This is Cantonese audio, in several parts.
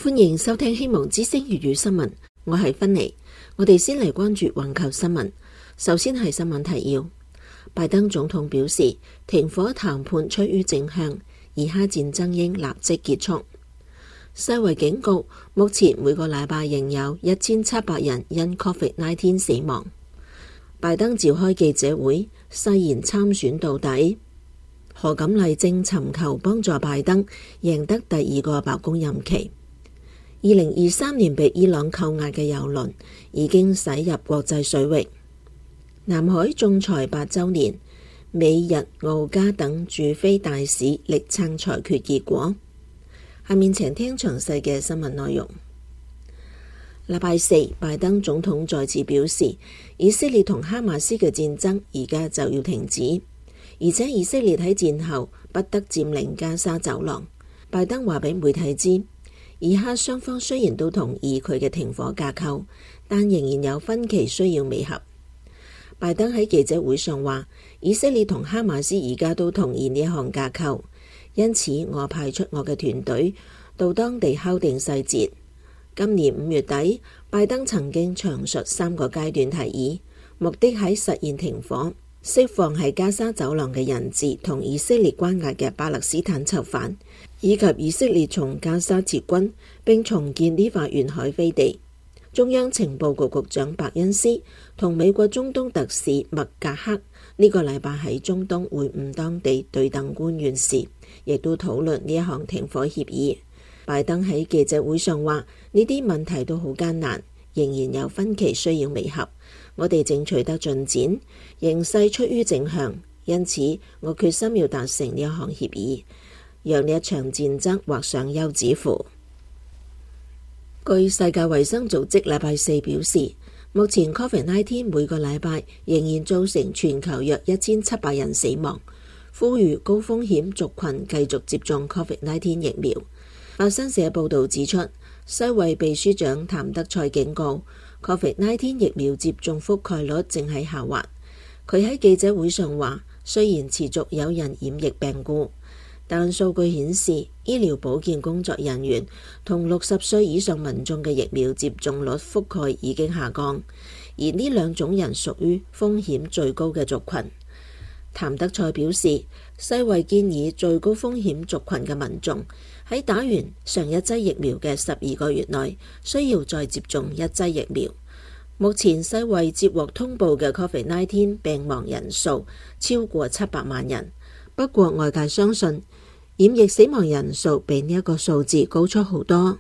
歡迎收聽希望之聲粵語新聞，我係芬妮。我哋先嚟關注環球新聞。首先係新聞提要。拜登總統表示，停火談判趨於正向，以哈戰爭應立即結束。世衛警告，目前每個禮拜仍有1700人因 COVID-19 死亡。拜登召開記者會，誓言參選到底。賀錦麗正尋求幫助拜登贏得第2個白宮任期。2023年被伊朗扣押嘅郵輪已經駛入國際水域。南海仲裁8週年，美日澳加等駐菲大使力撐裁決結果。下面請聽詳細嘅新聞內容。禮拜四，拜登總統再次表示，以色列同哈馬斯嘅戰爭而家就要停止，而且以色列喺戰後不得佔領加沙走廊。拜登話俾媒體知，以哈雙方雖然都同意佢嘅停火架構，但仍然有分歧需要彌合。拜登喺記者會上話，以色列同哈馬斯而家都同意呢一項架構，因此我派出我嘅團隊到當地敲定細節。今年5月底，拜登曾經詳述3個階段提議，目的喺實現停火、釋放喺加沙走廊嘅人質同以色列關押嘅巴勒斯坦囚犯，以及以色列從加沙撤軍並重建呢塊沿海飛地。中央情報局局長伯恩斯同美國中東特使麥格克呢個禮拜喺中東會晤當地對等官員時，亦都討論呢一項停火協議。拜登喺記者會上話，呢啲問題都好艱難，仍然有分歧需要彌合。我哋正取得進展，形勢趨於正向，因此我決心要達成呢一項協議，讓呢一場戰爭畫上休止符。據世界衛生組織禮拜四表示，目前 COVID-19 每個禮拜仍然造成全球約1700人死亡，呼籲高風險族群繼續接種 COVID-19 疫苗。法新社報導指出，世衛秘書長譚德塞警告， COVID-19 疫苗接種覆蓋率正喺下滑。佢喺記者會上話，雖然持續有人染疫病故，但數據顯示，醫療保健工作人員同60歲以上民眾嘅疫苗接種率覆蓋已經下降，而呢兩種人屬於風險最高嘅族群。譚德塞表示，世衛建議最高風險族群嘅民眾喺打完上一劑疫苗嘅12個月內需要再接種1劑疫苗。目前世衛接獲通報嘅 COVID-19 病亡人數超過700萬人，不過外界相信染疫死亡人數比呢一個數字高出好多。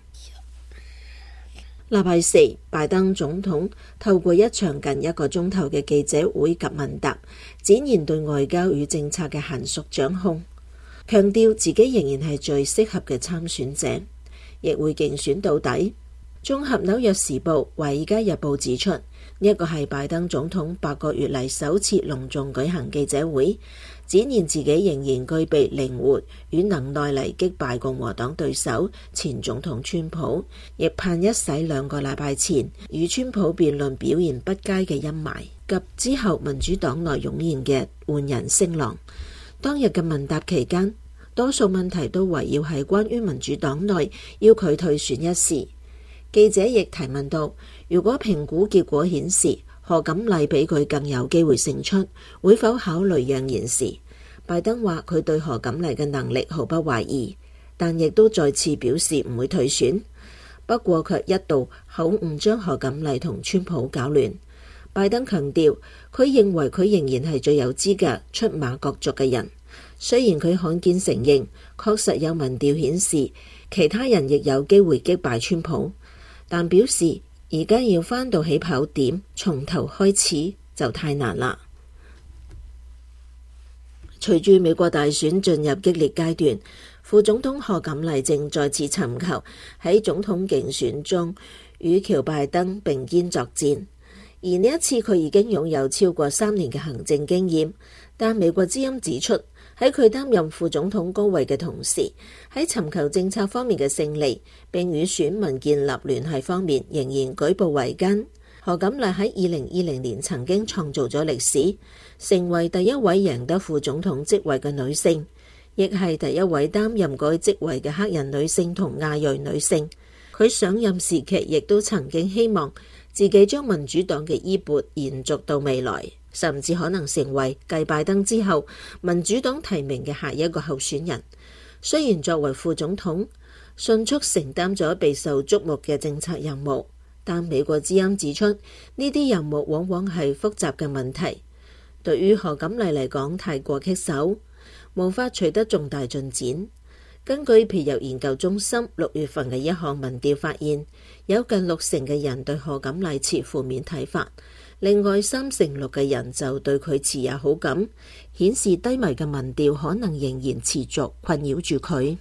禮拜四，拜登總統透過一場近1個鐘頭嘅記者會及問答，展現對外交與政策嘅嫻熟掌控，強調自己仍然係最適合嘅參選者，亦會競選到底。綜合紐約時報、華爾街日報指出，呢一個係拜登總統8個月嚟首次隆重舉行記者會，展現自己仍然具備靈活與能耐嚟擊敗共和黨對手前總統川普，亦盼一洗2個禮拜前與川普辯論表現不佳嘅陰霾，及之後民主黨內湧現嘅換人聲浪。當日嘅問答期間，多數問題都圍繞係關於民主黨內要佢退選一事。記者亦提問到，如果評估結果顯示賀錦麗比佢更有機會勝出，會否考慮讓賢時？拜登話佢對賀錦麗嘅能力毫不懷疑，但亦都再次表示唔會退選。不過卻一度口誤將賀錦麗同川普搞亂。拜登強調，佢認為佢仍然係最有資格出馬角逐嘅人。雖然佢罕見承認，確實有民調顯示其他人亦有機會擊敗川普，但表示而家要返到起跑點，從頭開始就太難啦。隨住美國大選進入激烈階段，副總統賀錦麗正再次尋求喺總統競選中與喬拜登並肩作戰，而呢一次佢已經擁有超過3年嘅行政經驗。但美國之音指出，喺佢擔任副總統高位嘅同時，喺尋求政策方面嘅勝利並與選民建立聯繫方面仍然舉步維艱。賀錦麗喺2020年曾經創造咗歷史，成為第一位贏得副總統職位嘅女性，亦係第一位擔任該職位嘅黑人女性同亞裔女性。 佢上任時期亦都曾經希望自己將民主黨嘅衣缽延續到未來，甚至可能成為繼拜登之後民主黨提名嘅下一個候選人。雖然作為副總統，迅速承擔咗備受矚目嘅政策任務，但美國之音指出，呢啲任務往往係複雜嘅問題，對於賀錦麗嚟講太過棘手，無法取得重大進展。根據皮尤研究中心6月份嘅一項民調發現，有近60%嘅人對賀錦麗持負面睇法，另外36%嘅人就對佢持有好感，顯示低迷嘅民調可能仍然持續困擾住佢。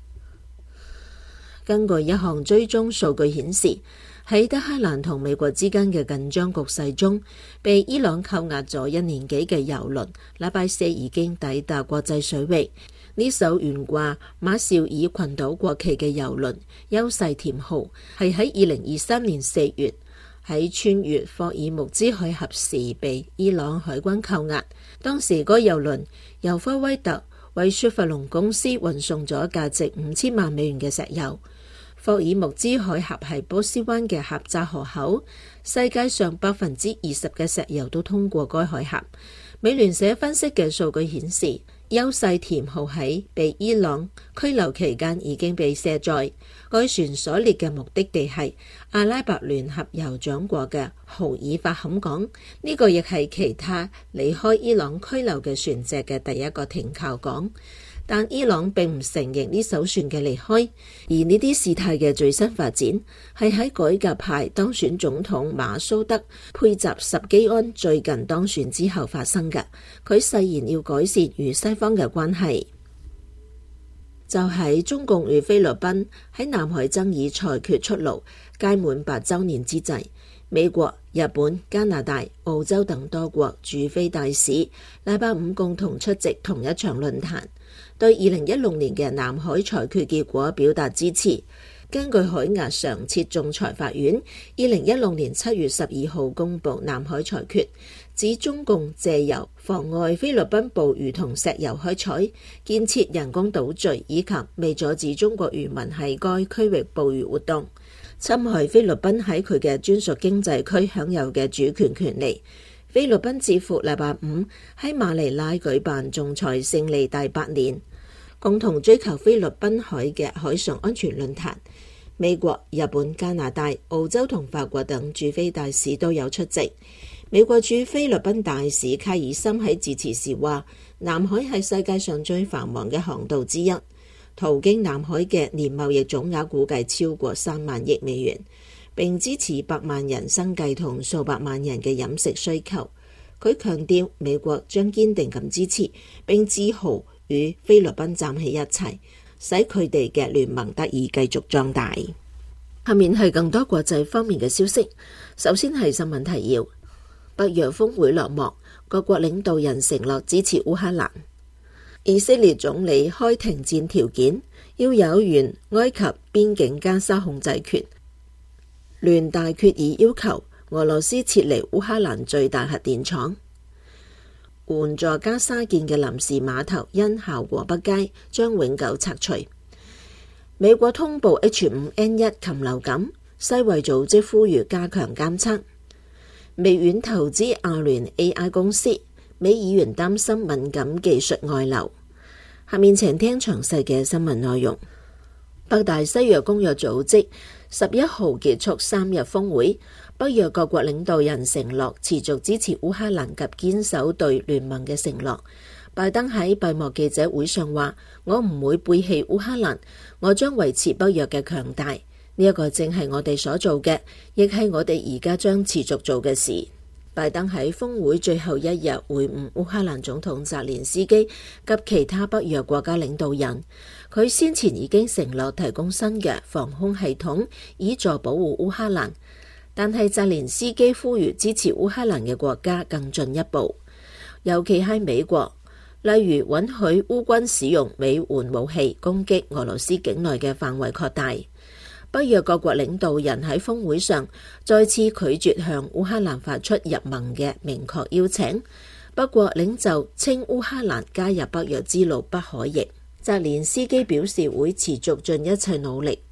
根據一項追蹤數據顯示，喺德黑蘭同美國之間嘅緊張局勢中，被伊朗扣押咗1年幾嘅郵輪禮拜4已經抵達國際水域。呢艘懸掛馬紹爾群島國旗嘅郵輪優勢甜號係喺2023年4月喺穿越霍爾木茲海峽時被伊朗海軍扣押。當時嗰郵輪由科威特為雪佛龍公司運送咗價值5000萬美元嘅石油。霍爾木茲海峽係波斯灣嘅狹窄河口，世界上20%嘅石油都通過該海峽。美聯社分析嘅數據顯示，優勢甜號喺被伊朗拘留期間已經被卸載，該船所列嘅目的地係阿拉伯聯合酋長國嘅豪爾法坎港，呢個亦係其他離開伊朗拘留嘅船隻嘅第一個停靠港。但伊朗並唔承認呢艘船嘅離開，而呢啲事態嘅最新發展係喺改革派當選總統馬蘇德佩澤什基安最近當選之後發生嘅。佢誓言要改善與西方嘅關係。就喺中共與菲律賓喺南海爭議裁決出爐屆滿8週年之際，美國、日本、加拿大、澳洲等多國駐菲大使禮拜5共同出席同一場論壇，對2016年嘅南海裁決結果表達支持。根據海牙常設仲裁法院2016年7月12號公布南海裁決，指中共借由妨礙菲律賓捕魚同石油開採、建設人工島嶼以及未阻止中國漁民喺該區域捕魚活動，侵害菲律賓喺佢嘅專屬經濟區享有嘅主權權利。菲律賓智庫禮拜5喺馬尼拉舉辦仲裁勝利第8年，共同追求菲律賓海嘅海上安全論壇。美國、日本、加拿大、澳洲同法國等駐菲大使都有出席。美國駐菲律賓大使卡爾森喺致辭時話，南海係世界上最繁忙嘅航道之一，途經南海嘅年貿易總額估計超過3萬億美元，並支持百萬人生計同數百萬人嘅飲食需求。佢強調，美國將堅定咁支持並自豪與菲律賓站喺一齊，使佢哋嘅聯盟得以繼續壯大。下面係更多國際方面嘅消息。首先係新聞提要：北約峰會落幕，各國領導人承諾支持烏克蘭。以色列總理開停戰條件，要有原埃及邊境加沙控制權。聯大決議要求俄羅斯撤離烏克蘭最大核電廠。援助加沙建嘅臨時碼頭因效果不佳，將永久拆除。美國通報 H5N1 禽流感，世衛組織呼籲加強監測。微軟投資阿聯 AI 公司，美議員擔心敏感技術外流。下面請聽詳細嘅新聞內容。北大西洋公約組織11號結束3日峰會，北約各國領導人承諾持續支持烏克蘭及堅守對聯盟嘅承諾。拜登喺閉幕記者會上話：我唔會背棄烏克蘭，我將維持北約嘅強大。呢一個正係我哋所做嘅，亦係我哋而家將持續做嘅事。拜登喺峰會最後一日會晤烏克蘭總統澤連斯基及其他北約國家領導人。佢先前已經承諾提供新嘅防空系統，以助保護烏克蘭。但係澤連斯基呼籲支持烏克蘭嘅國家更進一步，尤其係美國，例如允許烏軍使用美援武器攻擊俄羅斯境內嘅範圍擴大。北約各國領導人喺峰會上再次拒絕向烏克蘭發出入盟嘅明確邀請。不過領袖稱烏克蘭加入北約之路不可逆。澤連斯基表示會持續盡一切努力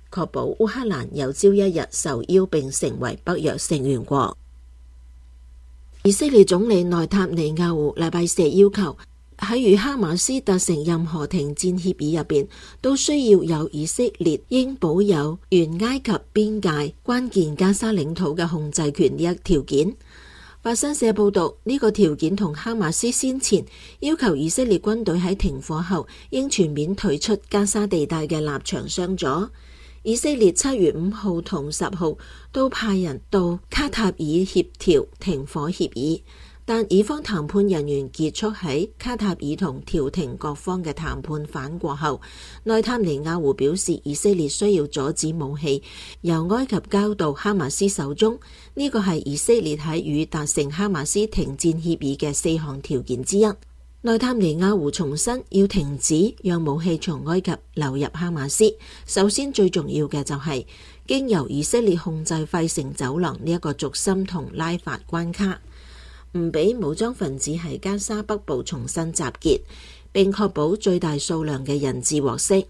確保烏克蘭有朝一日受邀並成為北約成員國。以色列總理內塔尼亞胡禮拜四要求喺與哈馬斯達成任何停戰協議入邊，都需要有以色列應保有沿埃及邊界關鍵加沙領土嘅控制權呢一條件。法新社報道，呢個條件同哈馬斯先前要求以色列軍隊喺停火後應全面退出加沙地帶嘅立場相左。以色列7月5號同10號都派人到卡塔爾協調停火協議，但以方談判人員結束喺卡塔爾同調停各方嘅談判反過後，內塔尼亞胡表示以色列需要阻止武器由埃及交到哈馬斯手中，呢個係以色列喺與達成哈馬斯停戰協議嘅4項條件之一。內塔尼亞胡重申要停止讓武器從埃及流入哈馬斯，首先最重要嘅就係經由以色列控制費城走廊呢一個軸心同拉法關卡，唔俾武裝分子喺加沙北部重新集結，並確保最大數量嘅人質獲釋。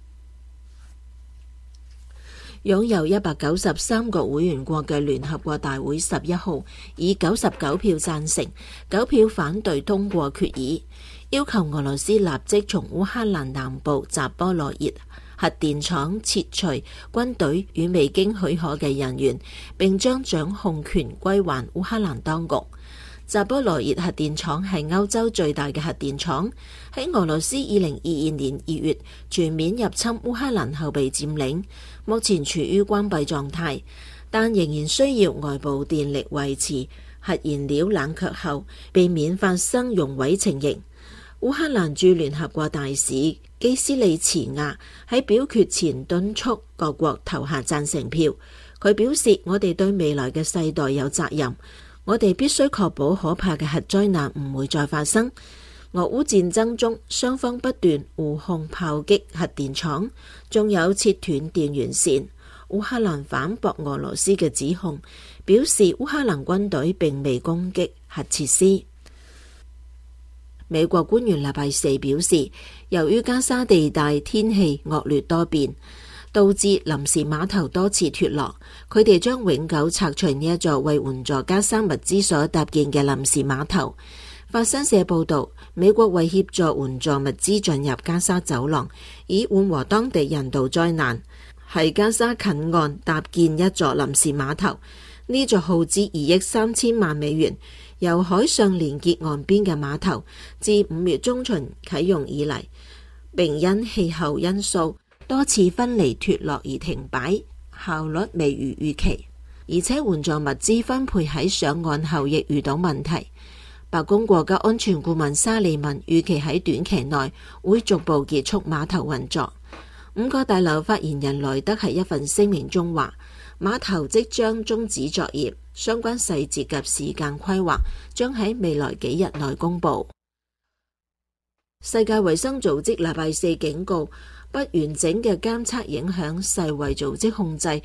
擁有193個會員國嘅聯合國大會11號以99票贊成、9票反對通過決議，要求俄羅斯立即從烏克蘭南部扎波羅熱核電廠撤除軍隊與未經許可嘅人員，並將掌控權歸還烏克蘭當局。扎波羅熱核電廠係歐洲最大嘅核電廠，喺俄羅斯2022年2月全面入侵烏克蘭後被佔領，目前處於關閉狀態，但仍然需要外部電力維持核燃料冷卻後，避免發生熔毀情形。烏克蘭駐聯合國大使基斯利茨亞喺表決前敦促各國投下贊成票。佢表示：我哋對未來嘅世代有責任。我哋必須確保可怕嘅核災難唔會再發生。俄烏戰爭中，雙方不斷互控炮擊核電廠，仲有切斷電源線。烏克蘭反駁俄羅斯嘅指控，表示烏克蘭軍隊並未攻擊核設施。美國官員禮拜四表示，由於加沙地帶天氣惡劣多變，導致臨時碼頭多次脫落，佢哋將永久拆除呢一座為援助加沙物資所搭建嘅臨時碼頭。法新社報道，美國為協助援助物資進入加沙走廊，以緩和當地人道災難，喺加沙近岸搭建一座臨時碼頭。呢座耗資2億3000萬美元，由海上連結岸邊嘅碼頭，自5月中旬啟用以嚟，並因氣候因素多次分離脫落而停擺，效率未如預期，而且援助物資分配喺上岸後亦遇到問題。白宮國家安全顧問沙利文預期喺短期內會逐步結束碼頭運作。5個大樓發言人萊德喺一份聲明中話，碼頭即將終止作業，相關細節及時間規劃將喺未來幾日內公佈。世界衛生組織禮拜四警告，不完整嘅監測影響世衛組織控制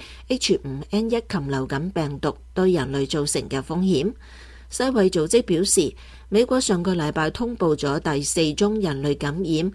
H5N1 禽流感病毒對人類造成嘅風險。世衛組織表示，美國上個禮拜通報咗第4宗人類感染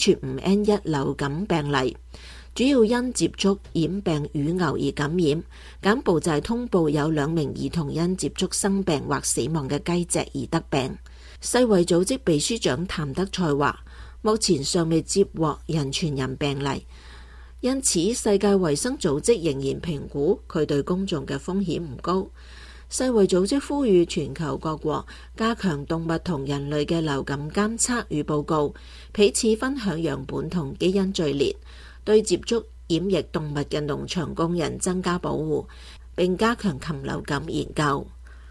H5N1 流感病例，主要因接觸染病乳牛而感染。柬埔寨通報有2名兒童因接觸生病或死亡嘅雞隻而得病。世衛組織秘書長譚德塞話，目前尚未接獲人傳人病例，因此世界衛生組織仍然評估佢對公眾嘅風險唔高。世衛組織呼籲全球各國加強動物同人類嘅流感監測與報告，彼此分享樣本同基因序列，對接觸染疫動物嘅農場工人增加保護，並加強禽流感研究。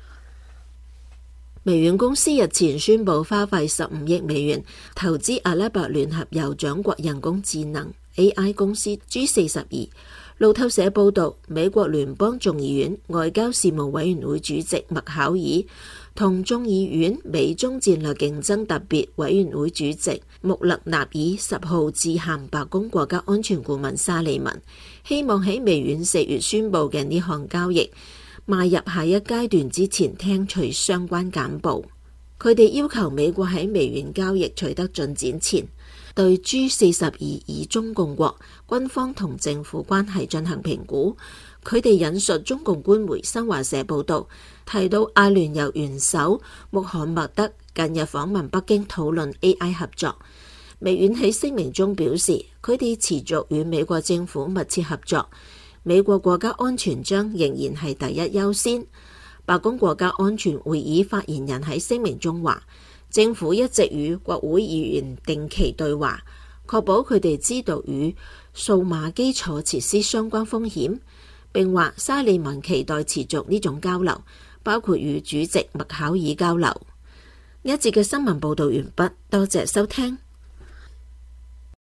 微軟公司日前宣布花費15億美元投資阿拉伯聯合酋長國人工智能 AI 公司 G42。路透社報道，美國聯邦眾議院外交事務委員會主席麥考爾同眾議院美中戰略競爭特別委員會主席穆勒納爾10號致函白宮國家安全顧問沙利文，希望喺微軟4月宣布嘅呢項交易邁入下一階段之前聽取相關簡報。佢哋要求美國喺微軟交易取得進展前， 對 G42以中共國軍方同政府關係進行評估。佢哋引述中共官媒新華社報道，提到阿聯酋元首穆罕默德近日訪問北京討論 AI 合作。微軟喺聲明中表示，佢哋持續與美國政府密切合作，美國國家安全將仍然係第一優先。白宮國家安全會議發言人喺聲明中話，政府一直與國會議員定期對話，確保佢哋知道與數碼基礎設施相關風險。並話沙利文期待持續呢種交流，包括與主席麥考爾交流。一節嘅新聞報道完畢，多謝收聽。